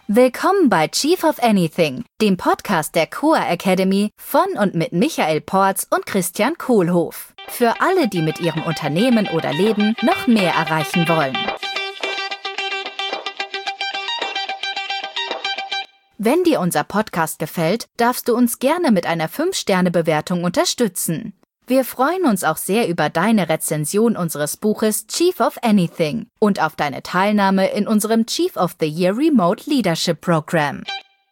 Willkommen bei Chief of Anything, dem Podcast der Coa Academy von und mit Michael Porz und Christian Kohlhoff. Für alle, die mit ihrem Unternehmen oder Leben noch mehr erreichen wollen. Wenn dir unser Podcast gefällt, darfst du uns gerne mit einer 5-Sterne-Bewertung unterstützen. Wir freuen uns auch sehr über deine Rezension unseres Buches Chief of Anything und auf deine Teilnahme in unserem Chief of the Year Remote Leadership Program.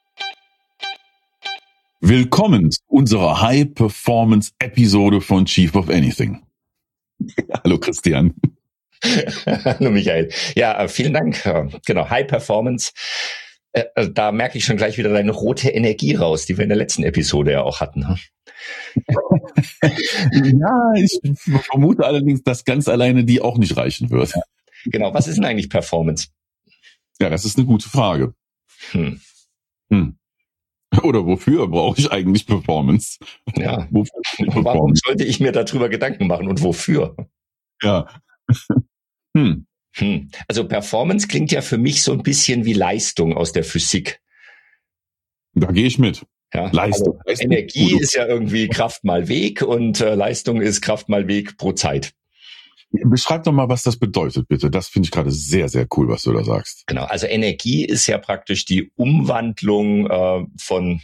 Willkommen zu unserer High-Performance-Episode von Chief of Anything. Hallo Christian. Hallo Michael. Ja, vielen Dank. Genau, High Performance. Da merke ich schon gleich wieder deine rote Energie raus, die wir in der letzten Episode ja auch hatten. Ja, ich vermute allerdings, dass ganz alleine die auch nicht reichen wird. Genau, was ist denn eigentlich Performance? Ja, das ist eine gute Frage. Oder wofür brauche ich eigentlich Performance? Ja, warum sollte ich mir darüber Gedanken machen und wofür? Ja. Also Performance klingt ja für mich so ein bisschen wie Leistung aus der Physik. Da gehe ich mit. Ja, Leistung. Also Energie ist ja irgendwie Kraft mal Weg und Leistung ist Kraft mal Weg pro Zeit. Beschreib doch mal, was das bedeutet, bitte. Das finde ich gerade sehr, sehr cool, was du da sagst. Genau, also Energie ist ja praktisch die Umwandlung von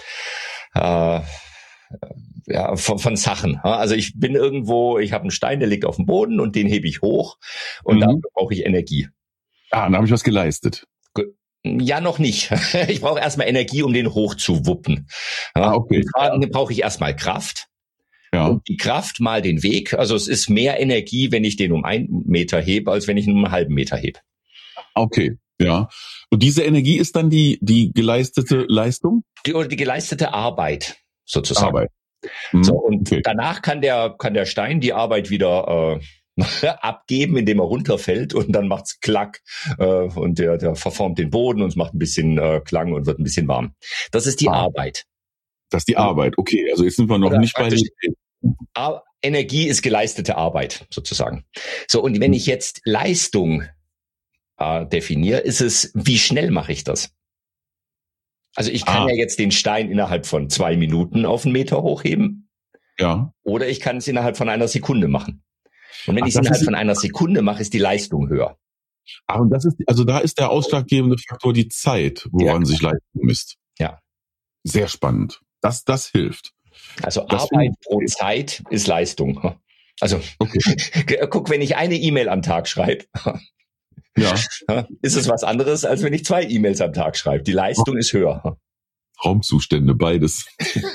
Sachen. Also ich bin irgendwo, ich habe einen Stein, der liegt auf dem Boden und den hebe ich hoch und dafür brauche ich Energie. Dann habe ich was geleistet. Ja, noch nicht. Ich brauche erstmal Energie, um den hochzuwuppen. Okay. Dann brauche ich erstmal Kraft. Ja. Und die Kraft mal den Weg. Also es ist mehr Energie, wenn ich den um 1 Meter hebe, als wenn ich ihn um einen halben Meter hebe. Okay, ja. Und diese Energie ist dann die geleistete Leistung? Die geleistete Arbeit, sozusagen. Arbeit. So, und danach kann der Stein die Arbeit wieder abgeben, indem er runterfällt und dann macht's Klack und der verformt den Boden und es macht ein bisschen Klang und wird ein bisschen warm. Das ist die Arbeit. Das ist die Arbeit. Okay, also jetzt sind wir noch nicht bei Energie ist geleistete Arbeit, sozusagen. So, und wenn ich jetzt Leistung definiere, ist es, wie schnell mache ich das? Also ich kann ja jetzt den Stein innerhalb von 2 Minuten auf 1 Meter hochheben. Ja. Oder ich kann es innerhalb von 1 Sekunde machen. Und wenn ich es innerhalb von 1 Sekunde mache, ist die Leistung höher. Und da ist der ausschlaggebende Faktor die Zeit, woran sich Leistung misst. Ja. Sehr spannend. Das hilft. Also Arbeit pro Zeit ist Leistung. Also guck, wenn ich eine E-Mail am Tag schreibe, ist es was anderes, als wenn ich 2 E-Mails am Tag schreibe. Die Leistung ist höher. Raumzustände, beides.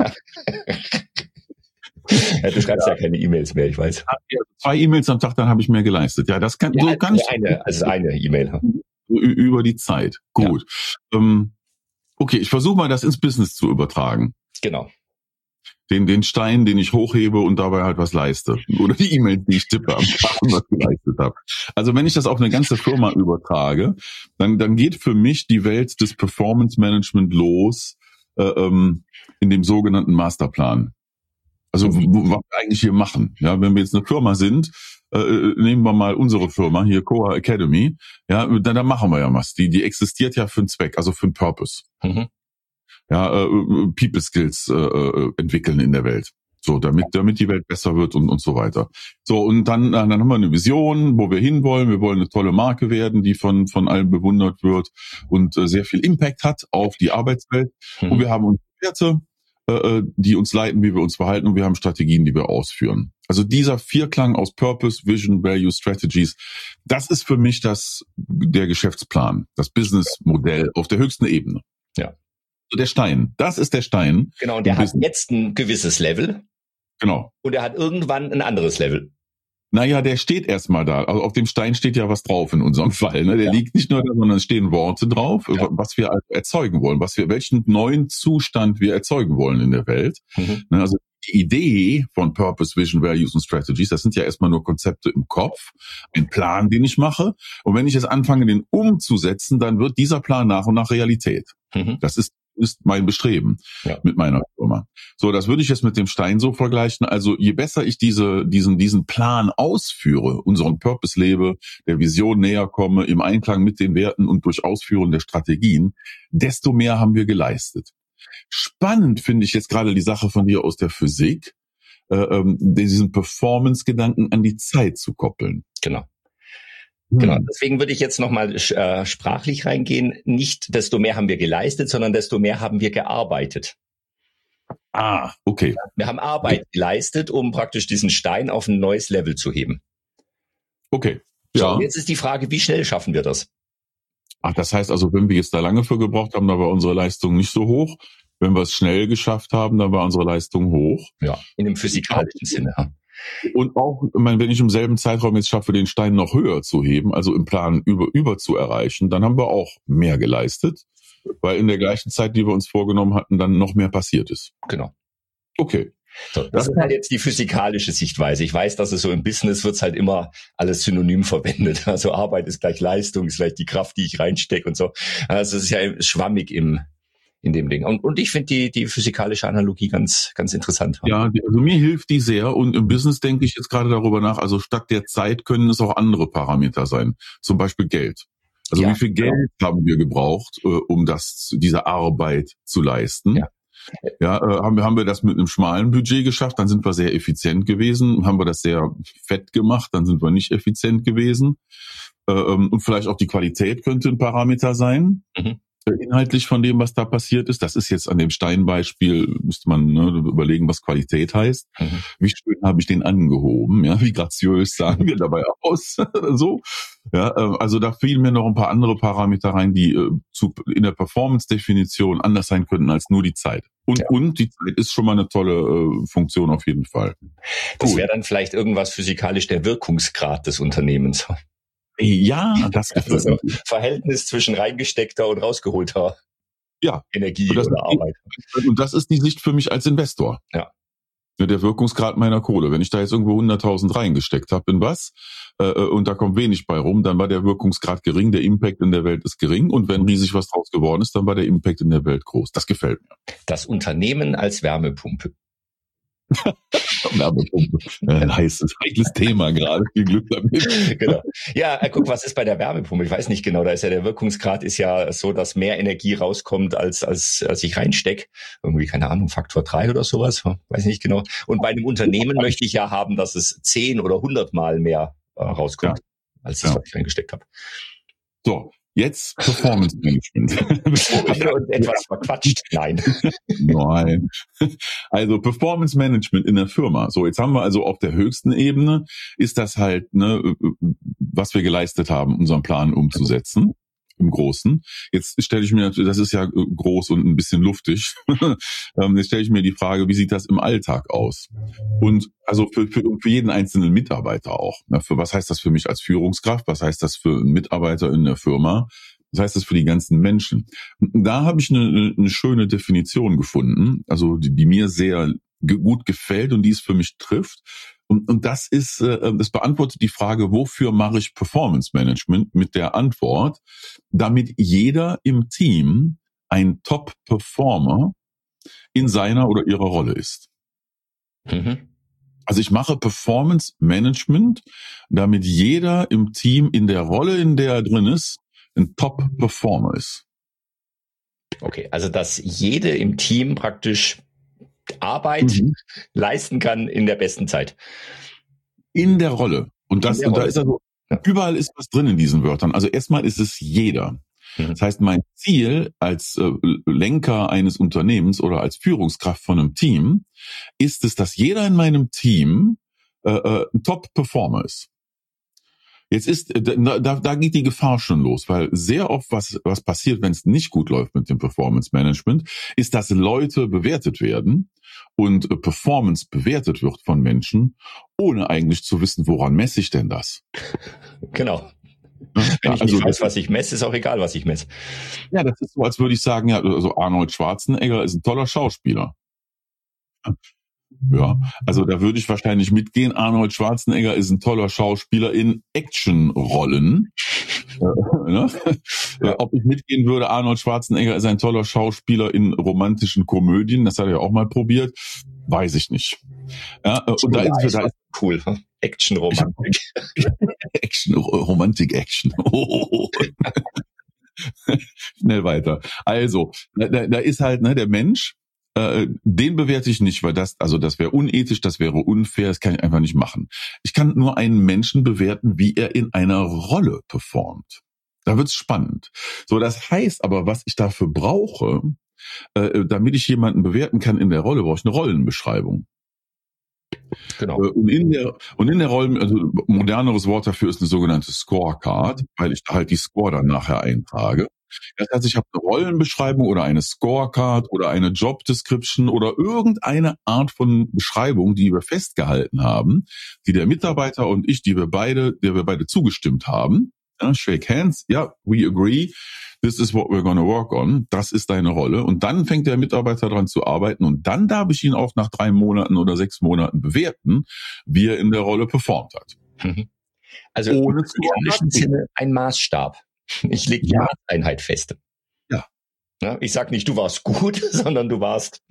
Ja, du schreibst ja keine E-Mails mehr, ich weiß. 2 E-Mails am Tag, dann habe ich mehr geleistet. Ja, das kann ich. Eine E-Mail. Über die Zeit. Gut. Ja. Okay, ich versuche mal, das ins Business zu übertragen. Genau. Den Stein, den ich hochhebe und dabei halt was leiste. Oder die E-Mails, die ich tippe am Tag und was geleistet habe. Also wenn ich das auf eine ganze Firma übertrage, dann geht für mich die Welt des Performance Management los in dem sogenannten Masterplan. Also was wir eigentlich hier machen. Ja, wenn wir jetzt eine Firma sind, nehmen wir mal unsere Firma hier, Coa Academy. Ja, dann machen wir ja was. Die existiert ja für einen Zweck, also für einen Purpose. Ja, People Skills entwickeln in der Welt. So, damit die Welt besser wird und so weiter. So, und dann haben wir eine Vision, wo wir hinwollen. Wir wollen eine tolle Marke werden, die von allen bewundert wird und sehr viel Impact hat auf die Arbeitswelt. Und wir haben unsere Werte, die uns leiten, wie wir uns verhalten, und wir haben Strategien, die wir ausführen. Also dieser Vierklang aus Purpose, Vision, Value, Strategies, das ist für mich der Geschäftsplan, das Businessmodell auf der höchsten Ebene. Ja. Der Stein, das ist der Stein. Genau, und der hat jetzt ein gewisses Level. Genau. Und er hat irgendwann ein anderes Level. Naja, der steht erstmal da. Also auf dem Stein steht ja was drauf in unserem Fall. Ne? Der liegt nicht nur da, sondern es stehen Worte drauf, was wir erzeugen wollen, welchen neuen Zustand wir erzeugen wollen in der Welt. Also die Idee von Purpose, Vision, Values und Strategies, das sind ja erstmal nur Konzepte im Kopf, ein Plan, den ich mache. Und wenn ich jetzt anfange, den umzusetzen, dann wird dieser Plan nach und nach Realität. Das ist ist mein Bestreben mit meiner Firma. So, das würde ich jetzt mit dem Stein so vergleichen. Also je besser ich diesen Plan ausführe, unseren Purpose lebe, der Vision näher komme, im Einklang mit den Werten und durch Ausführen der Strategien, desto mehr haben wir geleistet. Spannend finde ich jetzt gerade die Sache von dir aus der Physik, diesen Performance-Gedanken an die Zeit zu koppeln. Genau. Genau, deswegen würde ich jetzt nochmal sprachlich reingehen. Nicht desto mehr haben wir geleistet, sondern desto mehr haben wir gearbeitet. Ah, okay. Wir haben Arbeit geleistet, um praktisch diesen Stein auf ein neues Level zu heben. Okay. Ja. So, jetzt ist die Frage, wie schnell schaffen wir das? Ach, das heißt also, wenn wir jetzt da lange für gebraucht haben, dann war unsere Leistung nicht so hoch. Wenn wir es schnell geschafft haben, dann war unsere Leistung hoch. Ja, in dem physikalischen Sinne. Und auch, wenn ich im selben Zeitraum jetzt schaffe, den Stein noch höher zu heben, also im Plan über zu erreichen, dann haben wir auch mehr geleistet, weil in der gleichen Zeit, die wir uns vorgenommen hatten, dann noch mehr passiert ist. Genau. Okay. So, das ist halt jetzt die physikalische Sichtweise. Ich weiß, dass es so im Business wird's halt immer alles synonym verwendet. Also Arbeit ist gleich Leistung, ist gleich die Kraft, die ich reinstecke und so. Also es ist ja schwammig in dem Ding. Und ich finde die physikalische Analogie ganz, ganz interessant. Ja, also mir hilft die sehr und im Business denke ich jetzt gerade darüber nach, also statt der Zeit können es auch andere Parameter sein. Zum Beispiel Geld. Also wie viel Geld haben wir gebraucht, um diese Arbeit zu leisten? Ja, haben wir das mit einem schmalen Budget geschafft, dann sind wir sehr effizient gewesen. Haben wir das sehr fett gemacht, dann sind wir nicht effizient gewesen. Und vielleicht auch die Qualität könnte ein Parameter sein. Inhaltlich von dem, was da passiert ist. Das ist jetzt an dem Steinbeispiel, müsste man überlegen, was Qualität heißt. Wie schön habe ich den angehoben, ja, wie graziös sahen wir dabei aus, so. Ja, also da fielen mir noch ein paar andere Parameter rein, die in der Performance-Definition anders sein könnten als nur die Zeit. Und die Zeit ist schon mal eine tolle Funktion auf jeden Fall. Das wäre dann vielleicht irgendwas physikalisch der Wirkungsgrad des Unternehmens. Ja, das gefällt mir. Verhältnis zwischen reingesteckter und rausgeholter Energie oder Arbeit. Und das ist die Sicht für mich als Investor. Ja. Der Wirkungsgrad meiner Kohle. Wenn ich da jetzt irgendwo 100.000 reingesteckt habe in was und da kommt wenig bei rum, dann war der Wirkungsgrad gering, der Impact in der Welt ist gering und wenn riesig was draus geworden ist, dann war der Impact in der Welt groß. Das gefällt mir. Das Unternehmen als Wärmepumpe. Wärmepumpe. Ein heikles Thema gerade. Viel Glück damit. Genau. Ja, guck, was ist bei der Wärmepumpe? Ich weiß nicht genau. Da ist ja der Wirkungsgrad ist ja so, dass mehr Energie rauskommt, als ich reinstecke. Irgendwie, keine Ahnung, Faktor 3 oder sowas. Weiß nicht genau. Und bei einem Unternehmen möchte ich ja haben, dass es 10 oder 100 Mal mehr rauskommt, als das, was ich reingesteckt habe. So. Jetzt Performance Management. Haben wir uns etwas verquatscht? Nein. Nein. Also Performance Management in der Firma. So, jetzt haben wir also auf der höchsten Ebene ist das halt, was wir geleistet haben, unseren Plan umzusetzen. Im Großen. Jetzt stelle ich mir, das ist ja groß und ein bisschen luftig. Jetzt stelle ich mir die Frage, wie sieht das im Alltag aus? Und also für jeden einzelnen Mitarbeiter auch. Für was heißt das für mich als Führungskraft? Was heißt das für einen Mitarbeiter in der Firma? Was heißt das für die ganzen Menschen? Und da habe ich eine schöne Definition gefunden, also die mir sehr gut gefällt und die es für mich trifft. Und das beantwortet die Frage, wofür mache ich Performance Management mit der Antwort, damit jeder im Team ein Top-Performer in seiner oder ihrer Rolle ist. Also ich mache Performance Management, damit jeder im Team in der Rolle, in der er drin ist, ein Top-Performer ist. Okay, also dass jede im Team praktisch Arbeit leisten kann in der besten Zeit. In der Rolle. Und da ist also, überall ist was drin in diesen Wörtern. Also erstmal ist es jeder. Das heißt, mein Ziel als Lenker eines Unternehmens oder als Führungskraft von einem Team ist es, dass jeder in meinem Team ein Top-Performer ist. Jetzt da geht die Gefahr schon los, weil sehr oft was passiert, wenn es nicht gut läuft mit dem Performance Management, ist, dass Leute bewertet werden und Performance bewertet wird von Menschen, ohne eigentlich zu wissen, woran messe ich denn das? Genau. Wenn ich nicht weiß, was ich messe, ist auch egal, was ich messe. Ja, das ist so, als würde ich sagen, ja, also Arnold Schwarzenegger ist ein toller Schauspieler. Ja, also da würde ich wahrscheinlich mitgehen. Arnold Schwarzenegger ist ein toller Schauspieler in Actionrollen. Ne? Ob ich mitgehen würde, Arnold Schwarzenegger ist ein toller Schauspieler in romantischen Komödien, das hat er ja auch mal probiert, weiß ich nicht. Ja, und da ist cool, Action-Romantik. Romantik-Action. Oh. Schnell weiter. Also, da ist halt der Mensch, den bewerte ich nicht, weil das wäre unethisch, das wäre unfair, das kann ich einfach nicht machen. Ich kann nur einen Menschen bewerten, wie er in einer Rolle performt. Da wird's spannend. So, das heißt aber, was ich dafür brauche, damit ich jemanden bewerten kann in der Rolle, brauche ich eine Rollenbeschreibung. Genau. Und in der Rolle, also moderneres Wort dafür ist eine sogenannte Scorecard, weil ich halt die Score dann nachher eintrage. Das heißt, ich habe eine Rollenbeschreibung oder eine Scorecard oder eine Job Description oder irgendeine Art von Beschreibung, die wir festgehalten haben, die der Mitarbeiter und ich, der wir beide zugestimmt haben. Ja, shake hands, ja, we agree. This is what we're gonna work on. Das ist deine Rolle. Und dann fängt der Mitarbeiter dran zu arbeiten und dann darf ich ihn auch nach 3 Monaten oder 6 Monaten bewerten, wie er in der Rolle performt hat. Also ohne im Sinne ein Maßstab. Ich lege die Maßeinheit fest. Ja. Ich sag nicht, du warst gut, sondern du warst,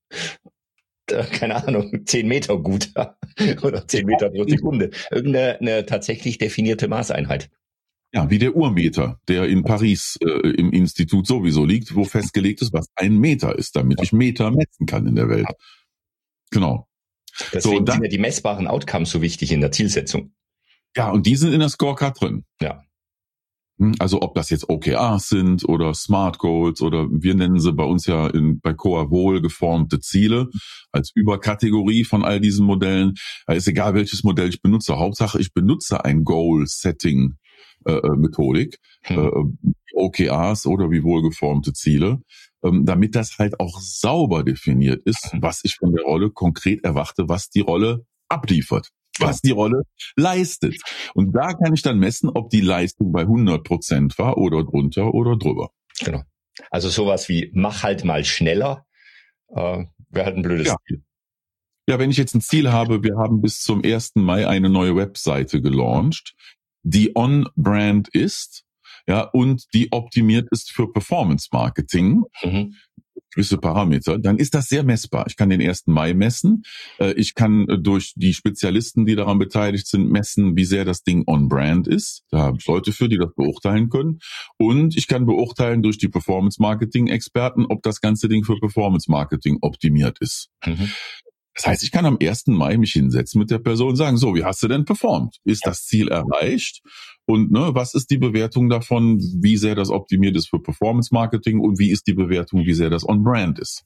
keine Ahnung, 10 Meter gut oder 10 Meter pro Sekunde. Irgendeine tatsächlich definierte Maßeinheit. Ja, wie der Urmeter, der in Paris im Institut sowieso liegt, wo festgelegt ist, was 1 Meter ist, damit ich Meter messen kann in der Welt. Genau. Deswegen sind ja die messbaren Outcomes so wichtig in der Zielsetzung. Ja, und die sind in der Scorecard drin. Ja. Also ob das jetzt OKRs sind oder Smart Goals oder wir nennen sie bei uns ja bei Coa wohlgeformte Ziele als Überkategorie von all diesen Modellen. Ist egal, welches Modell ich benutze. Hauptsache, ich benutze ein Goal-Setting Methodik, OKRs oder wie wohlgeformte Ziele, damit das halt auch sauber definiert ist, was ich von der Rolle konkret erwarte, was die Rolle abliefert, was die Rolle leistet. Und da kann ich dann messen, ob die Leistung bei 100% war oder drunter oder drüber. Genau. Also sowas wie mach halt mal schneller, wäre halt ein blödes Ziel. Ja, wenn ich jetzt ein Ziel habe, wir haben bis zum 1. Mai eine neue Webseite gelauncht, die on-brand ist, ja, und die optimiert ist für Performance-Marketing, gewisse Parameter, dann ist das sehr messbar. Ich kann den 1. Mai messen, ich kann durch die Spezialisten, die daran beteiligt sind, messen, wie sehr das Ding on-brand ist. Da habe ich Leute für, die das beurteilen können. Und ich kann beurteilen durch die Performance-Marketing-Experten, ob das ganze Ding für Performance-Marketing optimiert ist. Das heißt, ich kann am 1. Mai mich hinsetzen mit der Person und sagen, so, wie hast du denn performt? Ist das Ziel erreicht? Und was ist die Bewertung davon, wie sehr das optimiert ist für Performance Marketing und wie ist die Bewertung, wie sehr das on-brand ist?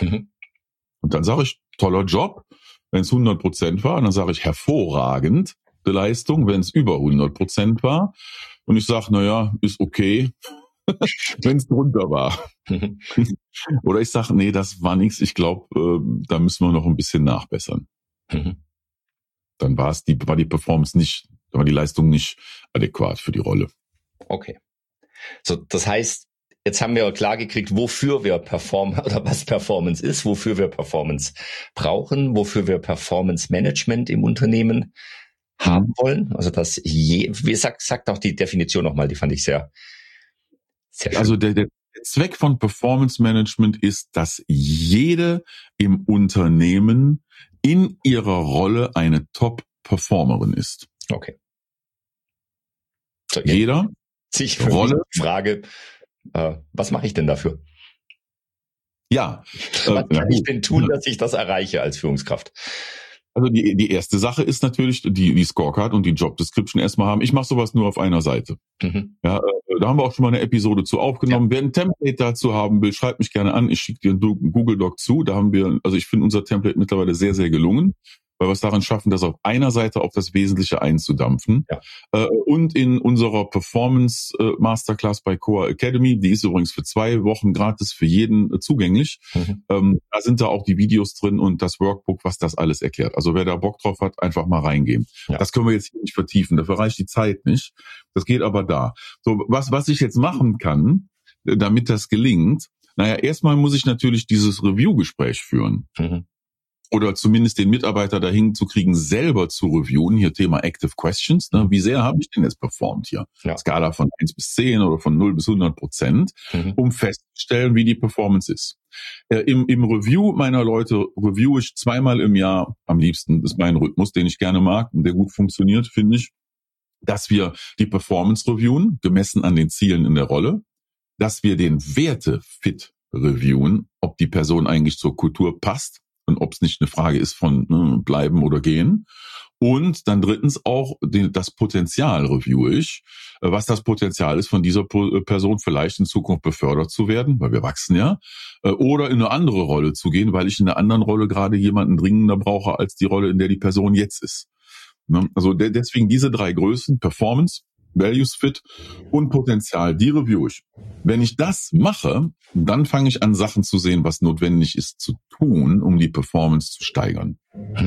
Und dann sage ich, toller Job, wenn es 100% war. Und dann sage ich, hervorragende Leistung, wenn es über 100% war. Und ich sage, ist okay, wenn es drunter war. Oder ich sage, nee, das war nichts. Ich glaube, da müssen wir noch ein bisschen nachbessern. Dann war die Performance nicht, da war die Leistung nicht adäquat für die Rolle. Okay. So, das heißt, jetzt haben wir klar gekriegt, wofür wir performen oder was Performance ist, wofür wir Performance brauchen, wofür wir Performance Management im Unternehmen haben wollen. Also das wie sagt auch die Definition nochmal, die fand ich sehr schön. Also der Zweck von Performance Management ist, dass jede im Unternehmen in ihrer Rolle eine Top-Performerin ist. Okay. So, jeder sich für Rolle. Die Frage, was mache ich denn dafür? Ja. Was kann ich denn tun, dass ich das erreiche als Führungskraft? Also die erste Sache ist natürlich die Scorecard und die Job Description erstmal haben. Ich mache sowas nur auf einer Seite. Ja, da haben wir auch schon mal eine Episode zu aufgenommen. Wer ein Template dazu haben will, schreibt mich gerne an. Ich schicke dir einen Google Doc zu. Da haben wir, also ich finde unser Template mittlerweile sehr, sehr gelungen, weil wir es daran schaffen, das auf einer Seite auf das Wesentliche einzudampfen. Und in unserer Performance Masterclass bei Coa Academy, die ist übrigens für 2 Wochen gratis für jeden zugänglich. Da sind da auch die Videos drin und das Workbook, was das alles erklärt. Also wer da Bock drauf hat, einfach mal reingehen. Das können wir jetzt hier nicht vertiefen, dafür reicht die Zeit nicht. Das geht aber da. So, was ich jetzt machen kann, damit das gelingt, erstmal muss ich natürlich dieses Review-Gespräch führen. oder zumindest den Mitarbeiter dahin zu kriegen, selber zu reviewen, hier Thema Active Questions, ne? Wie sehr habe ich denn jetzt performt hier? Ja. Skala von 1 bis 10 oder von 0 bis 100%, um festzustellen, wie die Performance ist. Im Review meiner Leute review ich 2-mal im Jahr, am liebsten, das ist mein Rhythmus, den ich gerne mag und der gut funktioniert, finde ich, dass wir die Performance reviewen, gemessen an den Zielen in der Rolle, dass wir den Werte-Fit reviewen, ob die Person eigentlich zur Kultur passt und ob es nicht eine Frage ist von bleiben oder gehen. Und dann drittens auch das Potenzial review ich, was das Potenzial ist, von dieser Person vielleicht in Zukunft befördert zu werden, weil wir wachsen ja, oder in eine andere Rolle zu gehen, weil ich in einer anderen Rolle gerade jemanden dringender brauche als die Rolle, in der die Person jetzt ist. Also deswegen diese 3 Größen, Performance, Values Fit und Potenzial, die review ich. Wenn ich das mache, dann fange ich an, Sachen zu sehen, was notwendig ist zu tun, um die Performance zu steigern.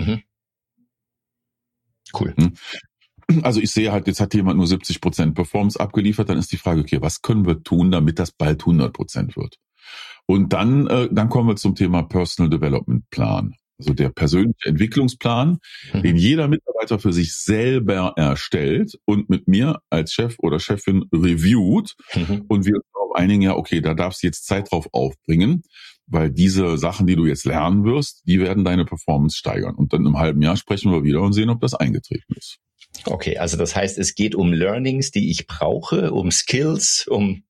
Cool. Also ich sehe halt, jetzt hat jemand nur 70% Performance abgeliefert, dann ist die Frage, okay, was können wir tun, damit das bald 100% wird? Und dann kommen wir zum Thema Personal Development Plan. Also der persönliche Entwicklungsplan, den jeder Mitarbeiter für sich selber erstellt und mit mir als Chef oder Chefin reviewt. Und wir darauf einigen, ja, okay, da darfst du jetzt Zeit drauf aufbringen, weil diese Sachen, die du jetzt lernen wirst, die werden deine Performance steigern. Und dann im halben Jahr sprechen wir wieder und sehen, ob das eingetreten ist. Okay, also das heißt, es geht um Learnings, die ich brauche, um Skills, um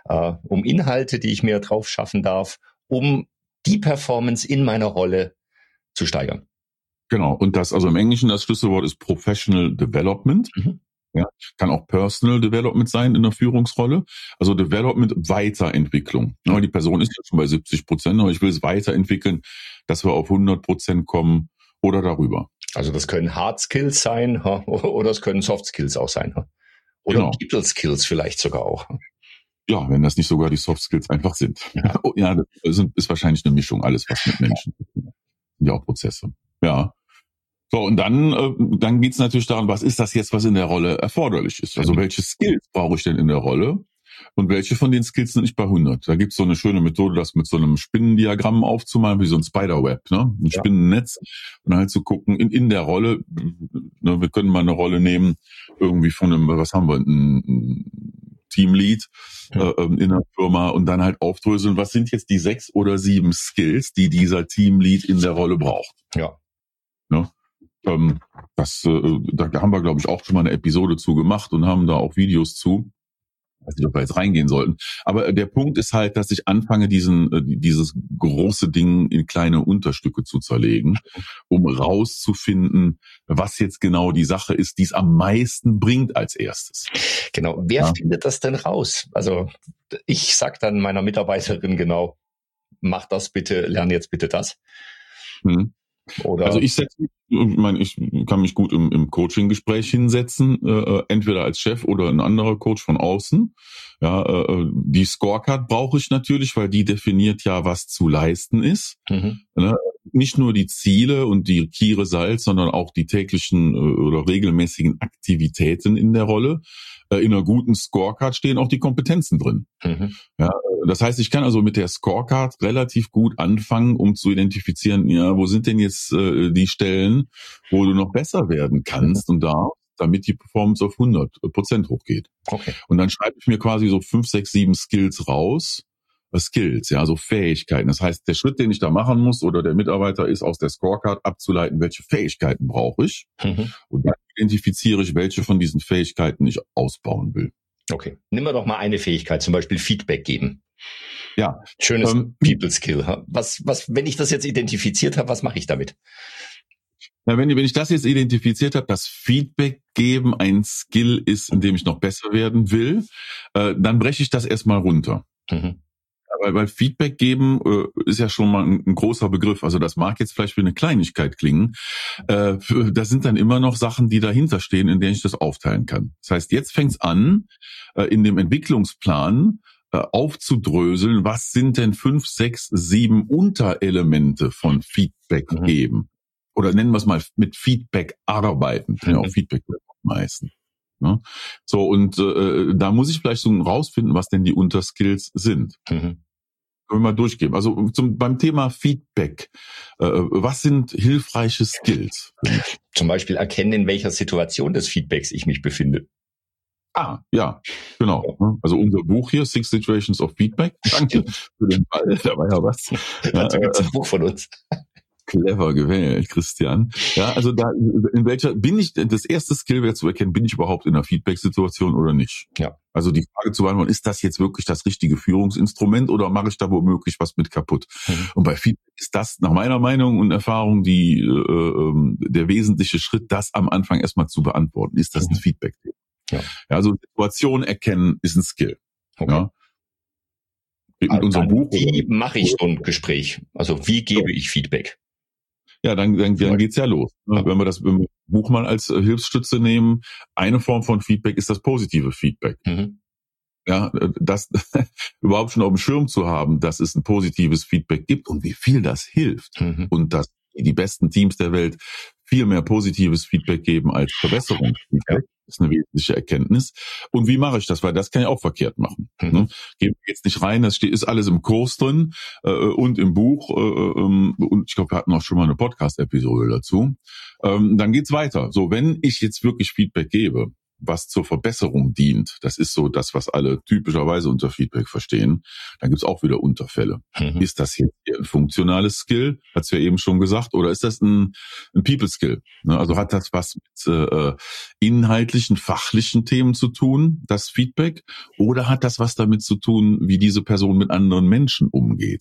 Inhalte, die ich mir drauf schaffen darf, um die Performance in meiner Rolle zu steigern. Genau. Und das, also im Englischen, das Schlüsselwort ist Professional Development. Ja, kann auch Personal Development sein in der Führungsrolle. Also Development, Weiterentwicklung. Ja, die Person ist ja schon bei 70%, aber ich will es weiterentwickeln, dass wir auf 100% kommen oder darüber. Also das können Hard Skills sein oder es können Soft Skills auch sein. Oder Genau. People Skills vielleicht sogar auch. Ja, wenn das nicht sogar die Soft Skills einfach sind. Ja, das ist wahrscheinlich eine Mischung, alles was mit Menschen zu tun hat. Ja, auch Prozesse. Ja. So, und dann geht's natürlich daran, was ist das jetzt, was in der Rolle erforderlich ist? Also welche Skills brauche ich denn in der Rolle? Und welche von den Skills sind nicht bei 100? Da gibt's so eine schöne Methode, das mit so einem Spinnendiagramm aufzumalen, wie so ein Spiderweb, ne? Ein Spinnennetz. Und halt zu gucken, in der Rolle, ne, wir können mal eine Rolle nehmen, irgendwie von einem, was haben wir, ein Teamlead in der Firma und dann halt aufdröseln, was sind jetzt die 6 oder 7 Skills, die dieser Teamlead in der Rolle braucht. Ja. Ne? Da haben wir, glaube ich, auch schon mal eine Episode zu gemacht und haben da auch Videos zu. Ich weiß nicht, ob wir jetzt reingehen sollten. Aber der Punkt ist halt, dass ich anfange, dieses große Ding in kleine Unterstücke zu zerlegen, um rauszufinden, was jetzt genau die Sache ist, die es am meisten bringt als erstes. Genau. Wer findet das denn raus? Also ich sag dann meiner Mitarbeiterin genau, mach das bitte, lern jetzt bitte das. Oder also ich kann mich gut im Coaching-Gespräch hinsetzen, entweder als Chef oder ein anderer Coach von außen. Ja, die Scorecard brauche ich natürlich, weil die definiert ja, was zu leisten ist. Ne? Nicht nur die Ziele und die Key Results, sondern auch die täglichen oder regelmäßigen Aktivitäten in der Rolle. In einer guten Scorecard stehen auch die Kompetenzen drin. Ja, das heißt, ich kann also mit der Scorecard relativ gut anfangen, um zu identifizieren, ja, wo sind denn jetzt die Stellen, wo du noch besser werden kannst und damit die Performance auf 100% hochgeht. Okay. Und dann schreibe ich mir quasi so 5, 6, 7 Skills raus. Skills, ja, so Fähigkeiten. Das heißt, der Schritt, den ich da machen muss oder der Mitarbeiter ist, aus der Scorecard abzuleiten, welche Fähigkeiten brauche ich. Und dann identifiziere ich, welche von diesen Fähigkeiten ich ausbauen will. Okay. Nimm wir doch mal eine Fähigkeit, zum Beispiel Feedback geben. Ja. Schönes People Skill. Was, wenn ich das jetzt identifiziert habe, was mache ich damit? Na, wenn ich das jetzt identifiziert habe, dass Feedback geben ein Skill ist, in dem ich noch besser werden will, dann breche ich das erstmal runter. Weil Feedback geben ist ja schon mal ein großer Begriff. Also das mag jetzt vielleicht wie eine Kleinigkeit klingen. Da sind dann immer noch Sachen, die dahinter stehen, in denen ich das aufteilen kann. Das heißt, jetzt fängt es an, in dem Entwicklungsplan aufzudröseln, was sind denn 5, 6, 7 Unterelemente von Feedback geben. Oder nennen wir es mal mit Feedback arbeiten. Kann ja auch Feedback meisten. Ne? So, und da muss ich vielleicht so rausfinden, was denn die Unterskills sind. Können wir mal durchgehen. Also beim Thema Feedback, was sind hilfreiche Skills? Zum Beispiel erkennen, in welcher Situation des Feedbacks ich mich befinde. Ja, genau. Also unser Buch hier, 6 Situations of Feedback. Danke für den Ball, da war ja was. Dazu gibt's ein Buch von uns. Clever gewählt, Christian. Ja, also in welcher, das erste Skill wäre zu erkennen, bin ich überhaupt in einer Feedback-Situation oder nicht? Ja. Also die Frage zu beantworten, ist das jetzt wirklich das richtige Führungsinstrument oder mache ich da womöglich was mit kaputt? Und bei Feedback ist das nach meiner Meinung und Erfahrung der wesentliche Schritt, das am Anfang erstmal zu beantworten. Ist das ein Feedback? Ja, also Situation erkennen ist ein Skill. Okay. Ja. In unserem Buch. Wie mache ich so ein Gespräch? Also wie gebe ich Feedback? Ja, dann geht's ja los. Ja. Wenn wir das Buch mal als Hilfsstütze nehmen, eine Form von Feedback ist das positive Feedback. Ja, das überhaupt schon auf dem Schirm zu haben, dass es ein positives Feedback gibt und wie viel das hilft und dass die besten Teams der Welt viel mehr positives Feedback geben als Verbesserungsfeedback. Das ist eine wesentliche Erkenntnis. Und wie mache ich das? Weil das kann ich auch verkehrt machen. Gehen wir jetzt nicht rein, das ist alles im Kurs drin und im Buch. Und ich glaube, wir hatten auch schon mal eine Podcast-Episode dazu. Dann geht's weiter. So, wenn ich jetzt wirklich Feedback gebe, was zur Verbesserung dient, das ist so das, was alle typischerweise unter Feedback verstehen, dann gibt's auch wieder Unterfälle. Ist das jetzt ein funktionales Skill, hat's ja eben schon gesagt, oder ist das ein People-Skill? Also hat das was mit inhaltlichen, fachlichen Themen zu tun, das Feedback, oder hat das was damit zu tun, wie diese Person mit anderen Menschen umgeht?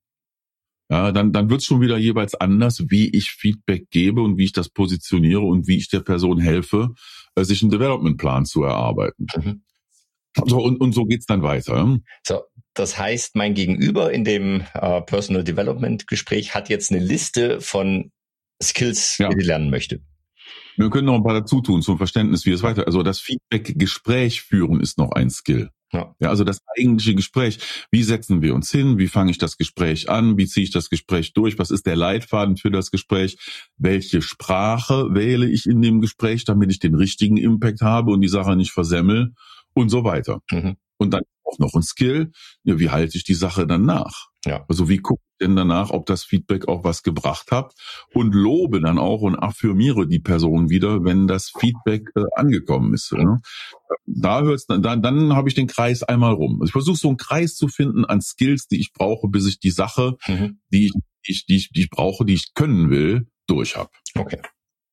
Ja, dann wird's schon wieder jeweils anders, wie ich Feedback gebe und wie ich das positioniere und wie ich der Person helfe, sich einen Development-Plan zu erarbeiten. So, und so geht's dann weiter. So, das heißt, mein Gegenüber in dem Personal Development Gespräch hat jetzt eine Liste von Skills, die er lernen möchte. Wir können noch ein paar dazu tun zum Verständnis, wie es weiter. Also das Feedback-Gespräch führen ist noch ein Skill. Ja, also das eigentliche Gespräch. Wie setzen wir uns hin? Wie fange ich das Gespräch an? Wie ziehe ich das Gespräch durch? Was ist der Leitfaden für das Gespräch? Welche Sprache wähle ich in dem Gespräch, damit ich den richtigen Impact habe und die Sache nicht versemmel und so weiter. Und dann auch noch ein Skill. Ja, wie halte ich die Sache dann nach? Ja. Also wie gucke ich denn danach, ob das Feedback auch was gebracht hat und lobe dann auch und affirmiere die Person wieder, wenn das Feedback angekommen ist. Ne? Da hört's dann habe ich den Kreis einmal rum. Also ich versuche so einen Kreis zu finden an Skills, die ich brauche, bis ich die Sache, die ich brauche, die ich können will, durch habe. Okay.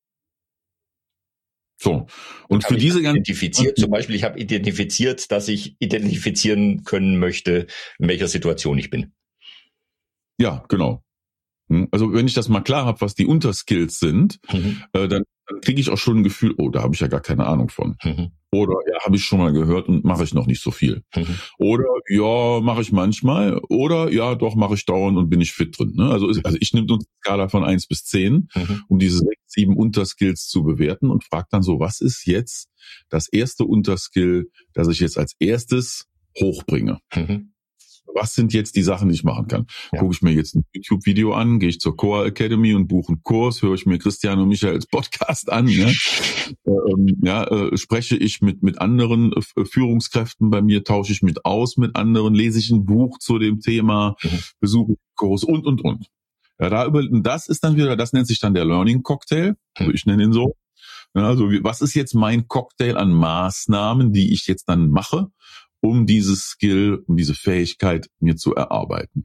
So. Und für diese ganzen zum Beispiel, ich habe identifiziert, dass ich identifizieren können möchte, in welcher Situation ich bin. Ja, genau. Also wenn ich das mal klar habe, was die Unterskills sind, dann kriege ich auch schon ein Gefühl, oh, da habe ich ja gar keine Ahnung von. Oder ja, habe ich schon mal gehört und mache ich noch nicht so viel. Oder ja, mache ich manchmal. Oder ja, doch, mache ich dauernd und bin ich fit drin. Ne? Also ich nehme eine Skala von 1 bis 10, um diese 6, 7 Unterskills zu bewerten und frage dann so, was ist jetzt das erste Unterskill, das ich jetzt als erstes hochbringe? Was sind jetzt die Sachen, die ich machen kann? Ja. Gucke ich mir jetzt ein YouTube-Video an, gehe ich zur Core Academy und buche einen Kurs, höre ich mir Christian und Michaels Podcast an, ne? Spreche ich mit anderen Führungskräften bei mir, tausche ich mit aus mit anderen, lese ich ein Buch zu dem Thema, besuche einen Kurs und. Ja, das ist dann wieder, das nennt sich dann der Learning Cocktail, also ich nenne ihn so. Ja, also was ist jetzt mein Cocktail an Maßnahmen, die ich jetzt dann mache, um dieses Skill, um diese Fähigkeit mir zu erarbeiten.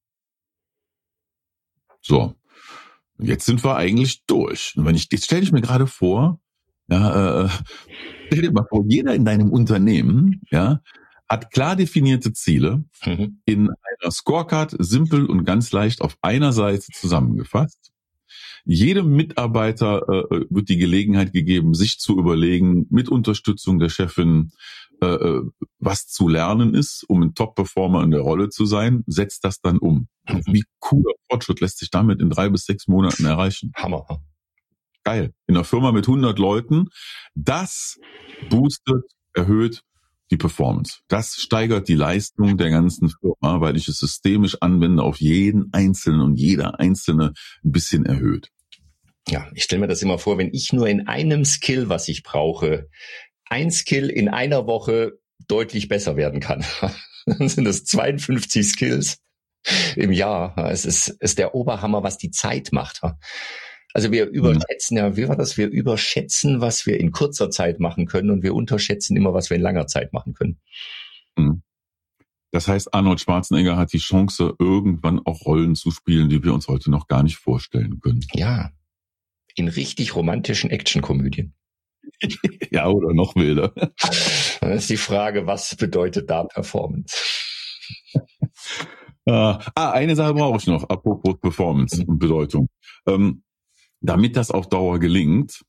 So, jetzt sind wir eigentlich durch. Und jetzt stell dich mir gerade vor, stell dir mal vor, jeder in deinem Unternehmen, hat klar definierte Ziele in einer Scorecard, simpel und ganz leicht auf einer Seite zusammengefasst. Jedem Mitarbeiter wird die Gelegenheit gegeben, sich zu überlegen, mit Unterstützung der Chefin, was zu lernen ist, um ein Top-Performer in der Rolle zu sein, setzt das dann um. Wie cooler Fortschritt lässt sich damit in 3 bis 6 Monaten erreichen. Hammer. Geil. In einer Firma mit 100 Leuten, das boostet, erhöht die Performance. Das steigert die Leistung der ganzen Firma, weil ich es systemisch anwende, auf jeden Einzelnen und jeder Einzelne ein bisschen erhöht. Ja, ich stelle mir das immer vor, wenn ich nur in einem Skill, was ich brauche, ein Skill in einer Woche deutlich besser werden kann, dann sind das 52 Skills. im Jahr. Es ist der Oberhammer, was die Zeit macht. Also wir überschätzen, wie war das? Wir überschätzen, was wir in kurzer Zeit machen können und wir unterschätzen immer, was wir in langer Zeit machen können. Das heißt, Arnold Schwarzenegger hat die Chance, irgendwann auch Rollen zu spielen, die wir uns heute noch gar nicht vorstellen können. Ja, in richtig romantischen Actionkomödien. Ja, oder noch wilder. Dann ist die Frage, was bedeutet da Performance? Eine Sache brauche ich noch, apropos Performance und Bedeutung. Damit das auf Dauer gelingt,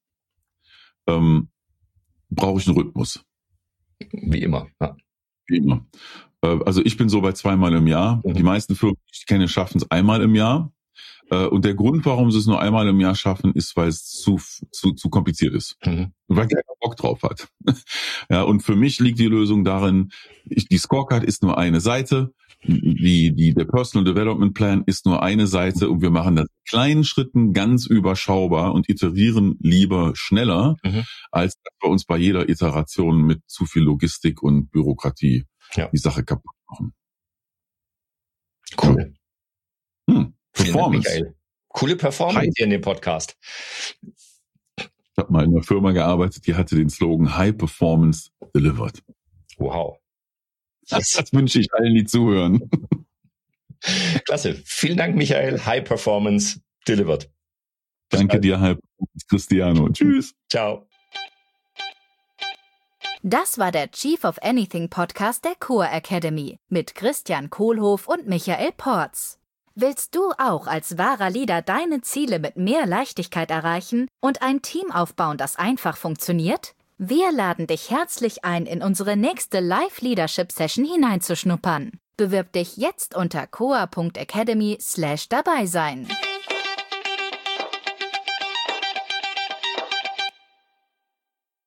brauche ich einen Rhythmus. Wie immer. Ja. Wie immer. Also ich bin so bei 2-mal im Jahr. Die meisten Firmen, die ich kenne, schaffen es 1-mal im Jahr. Und der Grund, warum sie es nur 1-mal im Jahr schaffen, ist, weil es zu kompliziert ist. Weil keiner Bock drauf hat. Ja, und für mich liegt die Lösung darin, die Scorecard ist nur eine Seite, der Personal Development Plan ist nur eine Seite und wir machen das in kleinen Schritten ganz überschaubar und iterieren lieber schneller, als dass wir uns bei jeder Iteration mit zu viel Logistik und Bürokratie die Sache kaputt machen. Cool. Performance. Michael. Coole Performance hier in dem Podcast. Ich habe mal in einer Firma gearbeitet, die hatte den Slogan High Performance Delivered. Wow. Das wünsche ich allen, die zuhören. Klasse. Vielen Dank, Michael. High Performance Delivered. Danke dir, High Performance Cristiano. Tschüss. Ciao. Das war der Chief of Anything Podcast der Core Academy mit Christian Kohlhoff und Michael Porz. Willst du auch als wahrer Leader deine Ziele mit mehr Leichtigkeit erreichen und ein Team aufbauen, das einfach funktioniert? Wir laden dich herzlich ein, in unsere nächste Live-Leadership-Session hineinzuschnuppern. Bewirb dich jetzt unter coa.academy/dabei sein.